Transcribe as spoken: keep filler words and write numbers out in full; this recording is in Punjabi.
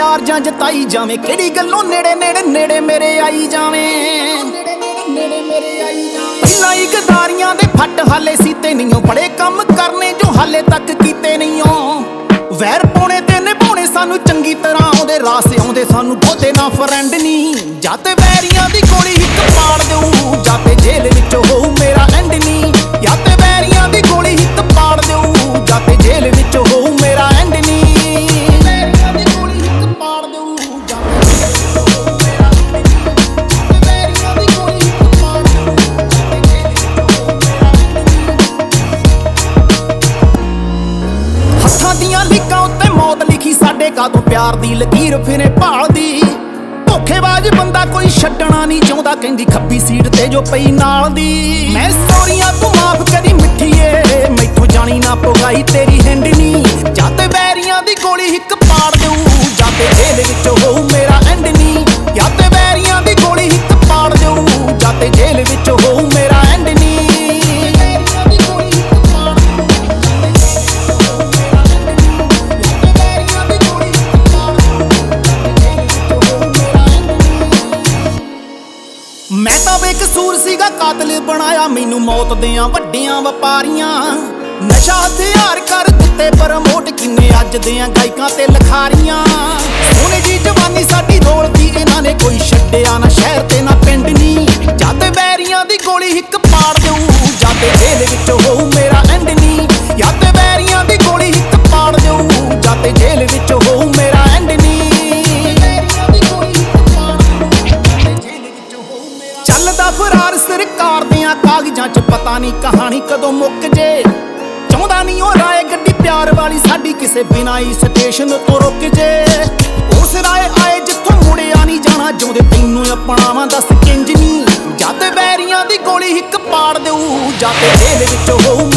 ਪਿਆਰ ਜਾਂ ਜਤਾਈ ਜਾਵੇਂ, ਕਿਹੜੀ ਗੱਲੋਂ ਨੇੜੇ ਨੇੜੇ ਨੇੜੇ ਮੇਰੇ ਆਈ ਜਾਵੇਂ। ਪਹਿਲਾਂ ਹੀ ਗਦਾਰੀਆਂ ਦੇ ਫੱਟ ਹਾਲੇ ਸੀਤੇ ਨਹੀਂਓ, ਬੜੇ ਕੰਮ ਕਰਨੇ ਜੋ ਹਾਲੇ ਤੱਕ ਕੀਤੇ ਨਹੀਂਓ। ਵੈਰ ਪਾਉਣੇ ਤੇ ਨਿਭਾਉਣੇ ਸਾਨੂੰ ਚੰਗੀ ਤਰ੍ਹਾਂ ਆਉਂਦੇ, ਰਾਸ ਆਉਂਦੇ ਸਾਨੂੰ ਬਹੁਤੇ ਨਾ ਫਰੈਂਡ ਨੀ। ਜਾਂ ਤੇ ਵੈਰੀਆਂ ਦੀ ਗੋਲੀ ਇੱਕ ਪਾੜ ਦੇਊ, ਜਾਂ ਤੇ ਜੇਲ੍ਹ ਵਿੱਚ ਹੋਊ ਮੇਰਾ ਐਂਡ ਨੀ। ਜਾਂ ਤੇ ਵੈਰੀਆਂ ਦੀ ਗੋਲੀ ਇੱਕ ਪਾੜ ਦੇਊ, ਜਾਂ ਤੇ ਜੇਲ੍ਹ ਵਿੱਚ ਹੋਊ ਮੇਰਾ ਐਂਡ ਨੀ। ਵੈਰੀਆਂ ਦੀ ਗੋਲੀ ਇੱਕ ਪਾੜ ਦੇਊ, ਜਾਂ ਤੇ ਜੇਲ੍ਹ ਵਿੱਚ ਹੋਊ ਮੇਰਾ ਐਂਡ ਨੀ। ਵੈਰੀਆਂ ਦੀ ਗੋਲੀ ਇੱਕ ਪਾੜ ਦੇਊ, ਜਾਂ ਤੇ ਜੇਲ੍ਹ ਵਿੱਚ ਹੋਊ ਮੇਰਾ ਐਂਡ ਨੀ। ਹੱਥਾਂ ਦੀਆਂ ਲਿਖਾਂ ਉੱਤੇ ਮੌਤ ਲਿਖੀ ਸਾਡੇ, ਕਾਹਤੋਂ ਪਿਆਰ ਦੀ ਲਕੀਰ ਫਿਰੇ ਭਾਲਦੀ। ਧੋਖੇਬਾਜ਼ ਬੰਦਾ ਕੋਈ ਛੱਡਣਾ ਨਹੀਂ ਚਾਹੁੰਦਾ, ਕਹਿੰਦੀ ਖੱਬੀ ਸੀਟ ਤੇ ਜੋ ਪਈ ਨਾਲ ਦੀ। ਮੈਂ ਸੌਰੀਆਂ ਤੂੰ ਮਾਫ ਕਰੀ ਮਿੱਠੀਏ, ਮੈਥੋਂ ਜਾਣੀ ਨਾ ਪਗਾਈ ਤੇਰੀ ਹਿੰਡ ਨੀ। ਜਾਂ ਤੇ ਵੈਰੀਆਂ ਦੀ ਗੋਲੀ ਇੱਕ ਪਾੜ ਦੇਊ, ਜਾਂ ਤੇ ਜੇਲ੍ਹ ਵਿੱਚ ਹੋਊ ਮੇਰਾ ਐਂਡ ਨੀ। ਜਾਂ ਤੇ ਵੈਰੀਆਂ ਦੀ ਗੋਲੀ ਇੱਕ ਪਾੜ ਦੇਊ, ਜਾਂ ਤੇ ਜੇਲ੍ਹ ਵਿੱਚ ਹੋਊ ਮੇਰਾ ਐਂਡ ਨੀ। ਮੈਂ ਤਾਂ ਬੇਕਸੂਰ ਸੀਗਾ, ਕਾਤਲ ਬਣਾਇਆ ਮੈਨੂੰ ਮੌਤ ਦਿਆਂ ਵੱਡੀਆਂ ਵਪਾਰੀਆਂ। ਨਸ਼ਾ ਹਥਿਆਰ ਕਰ ਦਿੱਤੇ ਪ੍ਰਮੋਟ, ਕਿੰਨੇ ਅੱਜ ਦਿਆਂ ਗਾਇਕਾਂ ਤੇ ਲਖਾਰੀਆਂ। ਸੋਨੇ ਦੀ ਜਵਾਨੀ ਸਾਡੀ ਰੋਲਦੀ ਇਹਨਾਂ ਨੇ, ਕੋਈ ਛੱਡਿਆ ਨਾ ਸ਼ਹਿਰ ਤੇ ਨਾ ਪਿੰਡ ਨੀ। ਜਾਂ ਤੇ ਵੈਰੀਆਂ ਦੀ ਗੋਲੀ ਇੱਕ ਪਾੜ ਦੇਊ, ਜਾਂ ਤੇ ਜੇਲ੍ਹ ਵਿੱਚ ਹੋਊ ਮੇਰਾ ਐਂਡ ਨੀ। ਜਾਂ ਤੇ ਵੈਰੀਆਂ ਦੀ ਗੋਲੀ ਇੱਕ ਪਾੜ ਦੇਊ, ਜਾਂ ਤੇ ਜੇਲ੍ਹ ਵਿੱਚ ਹੋਊ ਮੇਰਾ ਐਂਡ ਨੀ। ਚੱਲਦਾ ਫਰਾਰ ਸਰਕਾਰ ਦਿਆਂ ਕਾਗਜ਼ਾਂ ਚ, ਪਤਾ ਨਹੀਂ ਕਹਾਣੀ ਕਦੋਂ ਮੁੱਕ ਜੇ। ਚਾਹੁੰਦਾ ਨਹੀਂ ਉਹ ਰਾਏ ਗੱਡੀ ਪਿਆਰ ਵਾਲੀ ਸਾਡੀ, ਕਿਸੇ ਬਿਨਾਂ ਹੀ ਸਟੇਸ਼ਨ ਤੋਂ ਰੁਕ ਜੇ। ਉਸ ਰਾਏ ਆਏ ਜਿੱਥੋਂ ਮੁੜਿਆ ਨਹੀਂ ਜਾਣਾ, ਜਿਉਂਦੇ ਤੈਨੂੰ ਅਪਣਾਵਾਂ ਦੱਸ ਕਿੰਜ ਨੀ। ਜਾਂ ਤੇ ਵੈਰੀਆਂ ਦੀ ਗੋਲੀ ਇੱਕ ਪਾੜ ਦੇਊ, ਜਾਂ ਤੇ ਜੇਲ੍ਹ ਵਿੱਚ ਹੋਊ